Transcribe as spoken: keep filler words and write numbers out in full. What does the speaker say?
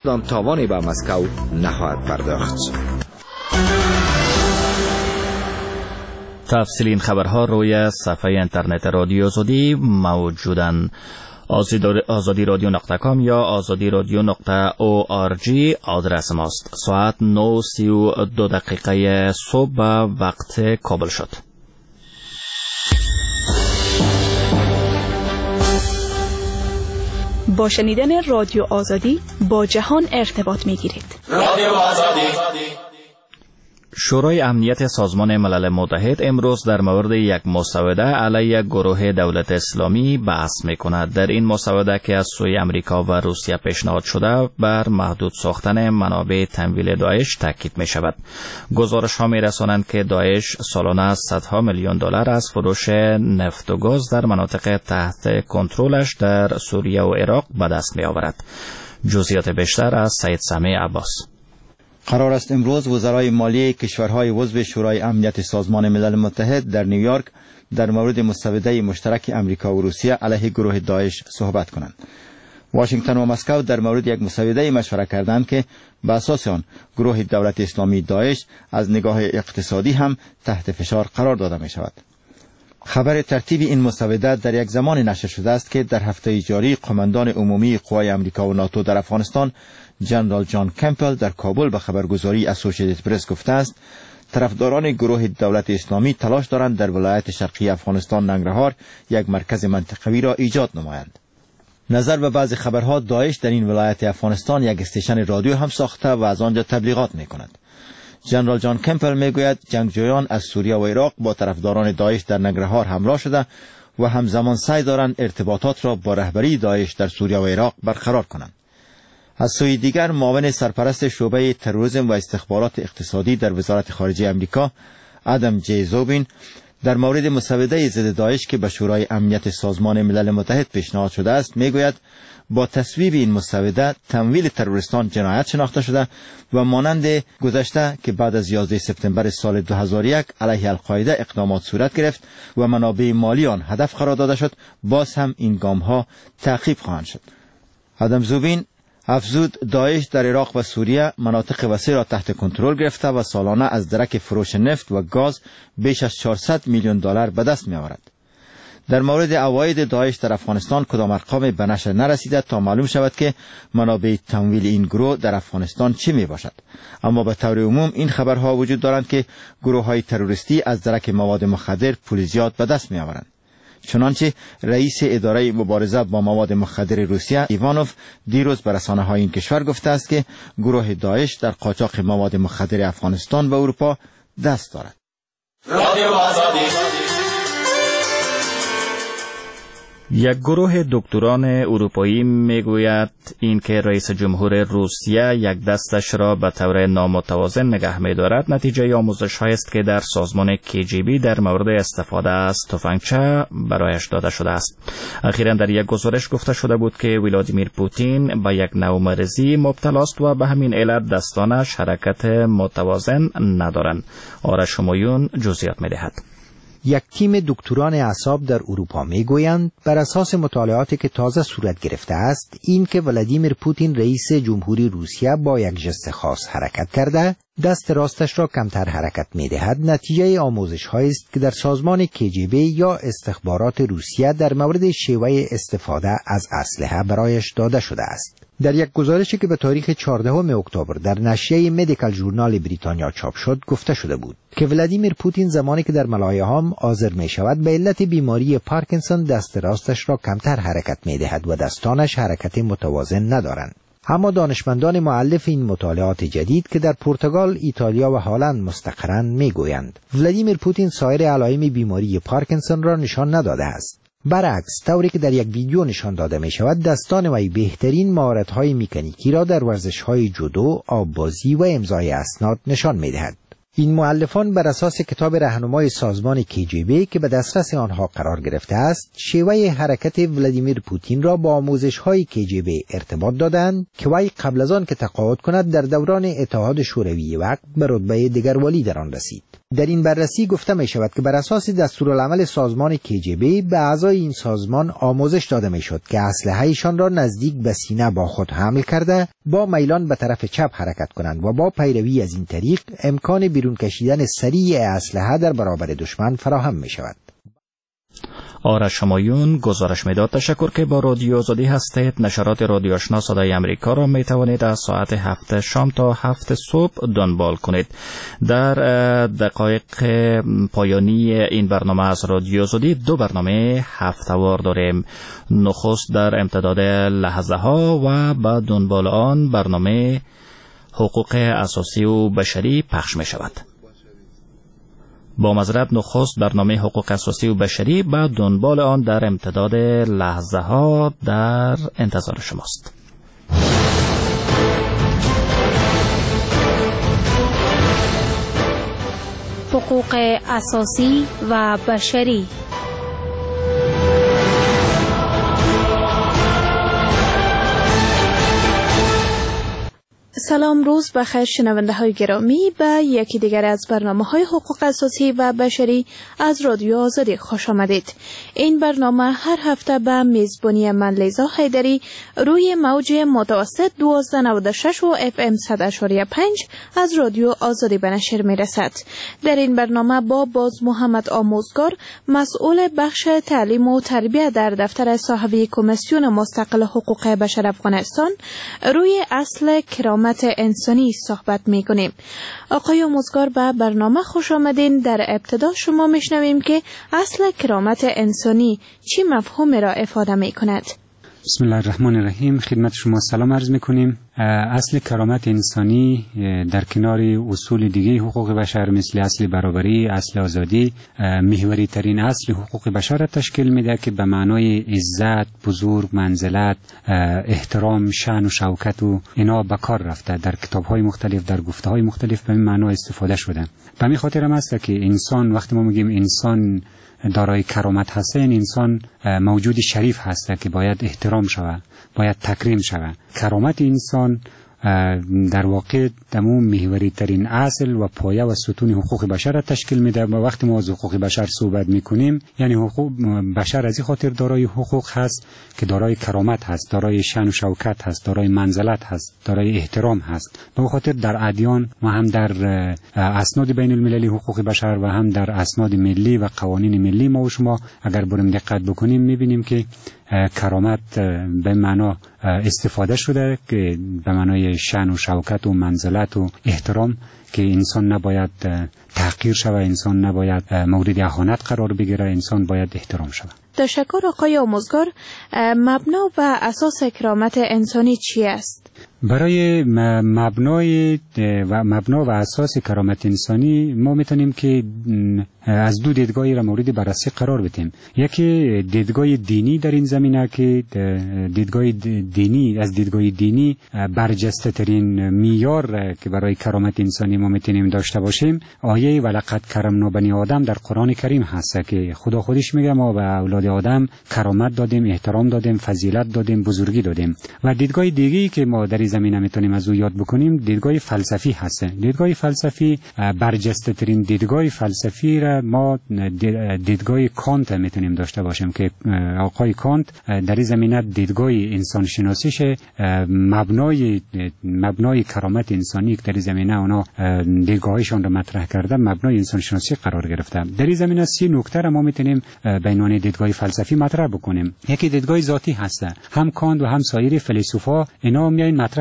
آن تاوانی به مسکو نخواهد پرداخت. تفصیل این خبرها روی صفحه اینترنت رادیو آزادی موجودند. آزادی رادیو نقطه کام یا آزادی رادیو نقطه او آر جی آدرس ماست. ساعت نه و سی و دو دقیقه صبح وقت کابل شد. با شنیدن رادیو آزادی با جهان ارتباط می گیرید. رادیو آزادی. شورای امنیت سازمان ملل متحد امروز در مورد یک مسوده علیه گروه دولت اسلامی بحث می‌کند. در این مسوده که از سوی امریکا و روسیه پیشنهاد شده بر محدود ساختن منابع تمویل داعش تاکید می‌شود. گزارش‌ها می‌رسانند که داعش سالانه صدها میلیون دلار از فروش نفت و گاز در مناطق تحت کنترلش در سوریه و عراق به دست می‌آورد. جزئیات بیشتر از سید سمیع عباس. قرار است امروز وزرای مالیه کشورهای عضو شورای امنیت سازمان ملل متحد در نیویورک در مورد مسوده مشترک امریکا و روسیه علیه گروه داعش صحبت کنند. واشنگتن و مسکو در مورد یک مسوده مشورت کردند که به اساس آن گروه دولت اسلامی داعش از نگاه اقتصادی هم تحت فشار قرار داده می شود. خبر ترتیب این مسوده در یک زمان نشر شده است که در هفته جاری قماندان عمومی قوای امریکا و ناتو در افغانستان جنرال جان کمپل در کابل به خبرگزاری اسوسییتد پرس گفته است طرفداران گروه دولت اسلامی تلاش دارند در ولایت شرقی افغانستان ننگرهار یک مرکز منطقوی را ایجاد نمایند. نظر به بعضی خبرها داعش در این ولایت افغانستان یک استیشن رادیو هم ساخته و از آنجا تبلیغات می کند. جنرال جان کمپل می گوید جنگجویان از سوریه و عراق با طرفداران داعش در ننگرهار همراه شده و همزمان سعی دارند ارتباطات را با رهبری داعش در سوریه و عراق برقرار کنند. از سوی دیگر معاون سرپرست شعبه تروریسم و استخبارات اقتصادی در وزارت خارجه امریکا ادم جی زوبین در مورد مسوده ضد داعش که به شورای امنیت سازمان ملل متحد پیشنهاد شده است میگوید با تصویب این مسوده تمویل تروریستان جنایت شناخته شده و مانند گذشته که بعد از یازده سپتامبر سال دو هزار و یک علیه القاعده اقدامات صورت گرفت و منابع مالی آن هدف قرار داده شد باز هم این گام ها تعقیب خواهند شد. ادم زوبین افزود داعش در عراق و سوریه مناطق وسیع را تحت کنترل گرفته و سالانه از درک فروش نفت و گاز بیش از چهارصد میلیون دلار به دست می آورد. در مورد عواید داعش در افغانستان کدام ارقام به نشر نرسیده تا معلوم شود که منابع تمویل این گروه در افغانستان چه می باشد. اما به طور عموم این خبرها وجود دارند که گروه های تروریستی از درک مواد مخدر پول زیاد به دست می آورند. چنانچه رئیس اداره مبارزه با مواد مخدر روسیه ایوانوف دیروز به رسانه‌های این کشور گفته است که گروه داعش در قاچاق مواد مخدر افغانستان و اروپا دست دارد. رادیو آزادی. یک گروه دکتران اروپایی میگوید اینکه رئیس جمهور روسیه یک دستش را به طور نامتوازن نگه می‌دارد نتیجه آموزش‌هایی است که در سازمان کی جی بی در مورد استفاده از تفنگچه برایش داده شده است. اخیراً در یک گزارش گفته شده بود که ولادیمیر پوتین به یک نوع مرضی مبتلا است و به همین علت دستانش حرکت متوازن ندارند. آرش همایون جزئیات می‌دهد. یک تیم دکتران اعصاب در اروپا میگویند بر اساس مطالعاتی که تازه صورت گرفته است این که ولادیمیر پوتین رئیس جمهوری روسیه با یک ژست خاص حرکت کرده دست راستش را کمتر حرکت می‌دهد نتیجه آموزش‌هایی است که در سازمان کی جی بی یا استخبارات روسیه در مورد شیوه استفاده از اسلحه برایش داده شده است. در یک گزارشی که به تاریخ چهاردهم اکتبر در نشریه مدیکال ژورنال بریتانیا چاپ شد گفته شده بود که ولادیمیر پوتین زمانی که در ملایهام حاضر می شود به علت بیماری پارکینسون دست راستش را کمتر حرکت می دهد و دستانش حرکت متوازن ندارند. اما دانشمندان مؤلف این مطالعات جدید که در پرتغال، ایتالیا و هلند مستقرند می گویند ولادیمیر پوتین سایر علائم بیماری پارکینسون را نشان نداده است. برعکس طوری که در یک ویدیو نشان داده می شود دستان وی بهترین مهارت‌های مکانیکی را در ورزش‌های جودو، آببازی و امضای اسناد نشان می دهد. این مؤلفان بر اساس کتاب راهنمای سازمان کی جی بی که به دسترس آنها قرار گرفته است شیوه حرکت ولادیمیر پوتین را با آموزش‌های کی جی بی ارتباط دادند که وی قبل از آن که تقاعد کند در دوران اتحاد شوروی وقت به رتبه دگروالی در آن رسید. در این بررسی گفته می شود که بر اساس دستورالعمل سازمان کی جی بی به اعضای این سازمان آموزش داده می شد که اسلحه‌شان را نزدیک به سینه با خود حمل کرده با میلان به طرف چپ حرکت کنند و با پیروی از این طریق امکان بیرون کشیدن سریع اسلحه در برابر دشمن فراهم می شود. آرش شمایون گزارش میداد. تشکر که با رادیو آزادی هستید. نشرات رادیو آشنا صدای امریکا را می توانید از ساعت هفت شام تا هفت صبح دنبال کنید. در دقایق پایانی این برنامه از رادیو آزادی دو برنامه هفته‌وار داریم. نخست در امتداد لحظه ها و بعد دنبال آن برنامه حقوق اساسی و بشری پخش می شود. با معذرت نخست برنامه حقوق اساسی و بشری بعد دنبال آن در امتداد لحظه ها در انتظار شماست. حقوق اساسی و بشری. سلام، روز بخیر شنونده های گرامی. به یکی دیگر از برنامه های حقوق اساسی و بشری از رادیو آزادی خوش آمدید. این برنامه هر هفته به میزبانی من لیزا حیدری روی موج متوسط دوازده نود و شش و اف ام صد اشاری پنج از رادیو آزادی به نشر می رسد. در این برنامه با باز محمد آموزگار مسئول بخش تعلیم و تربیت در دفتر صاحبی کمیسیون مستقل حقوق بشر افغانستان روی اصل کرامت انسانی صحبت می کنیم. آقای آموزگار به برنامه خوش آمدین. در ابتدا شما میشنویم که اصل کرامت انسانی چی مفهومی را افاده می کند؟ بسم الله الرحمن الرحیم. خدمت شما سلام عرض میکنیم. اصل کرامت انسانی در کنار اصول دیگه حقوق بشر مثل اصل برابری، اصل آزادی، محوری ترین اصل حقوق بشر را تشکیل میده که به معنای عزت، بزرگ، منزلت، احترام، شأن و شوکت و اینا به کار رفته. در کتاب‌های مختلف، در گفته‌های مختلف به این معنا استفاده شده. به همین خاطر هم است که انسان، وقتی ما میگیم انسان دارای کرامت هست، این انسان موجود شریف هست که باید احترام شود، باید تکریم شود. کرامت انسان در واقع دمو محوری ترین اصل و پایه و ستون حقوق بشر را تشکیل میده. و وقتی ما از حقوق بشر صحبت میکنیم یعنی حقوق بشر از این خاطر دارای حقوق هست که دارای کرامت هست، دارای شأن و شوکت هست، دارای منزلت هست، دارای احترام هست. به خاطر در ادیان و هم در اسناد بین المللی حقوق بشر و هم در اسناد ملی و قوانین ملی ما و شما اگر بریم دقت بکنیم میبینیم که کرامت به معنا استفاده شده که به معنای شأن و شوکت و منزلت و احترام، که انسان نباید تحقیر شود، انسان نباید مورد اهانت قرار بگیره، انسان باید احترام شود. تشکر آقای آموزگار. مبنا و اساس کرامت انسانی چی است؟ برای مبنای و مبنا و اساس کرامت انسانی ما میتونیم که از دو دیدگاهی را مورد بررسی قرار بدیم. یکی دیدگاه دینی در این زمینه که دیدگاه دینی از دیدگاه دینی برجسته ترین معیار که برای کرامت انسانی ما میتونیم داشته باشیم آیه ولقد کرمنا بنی آدم در قرآن کریم هست که خدا خودش میگه ما به اولاد آدم کرامت دادیم، احترام دادیم، فضیلت دادیم، بزرگی دادیم. و دیدگاه دیگه‌ای که ما در این زمینه میتونیم از او یاد بکنیم دیدگاه فلسفی هست. دیدگاه فلسفی برجسته ترین دیدگاه فلسفی را ما دیدگاه کانت میتونیم داشته باشیم که آقای کانت در این زمینه دیدگاه انسان شناسیش مبنای مبنای کرامت انسانی که در این زمینه اونا دیدگاهشون را مطرح کرده مبنای انسان شناسی قرار گرفته. در این زمینه سی نکته را ما میتونیم به عنوان دیدگاه فلسفی مطرح بکنیم. یکی دیدگاه ذاتی هست. هم کانت و هم سایر فیلسوفا اینا میاین مطرح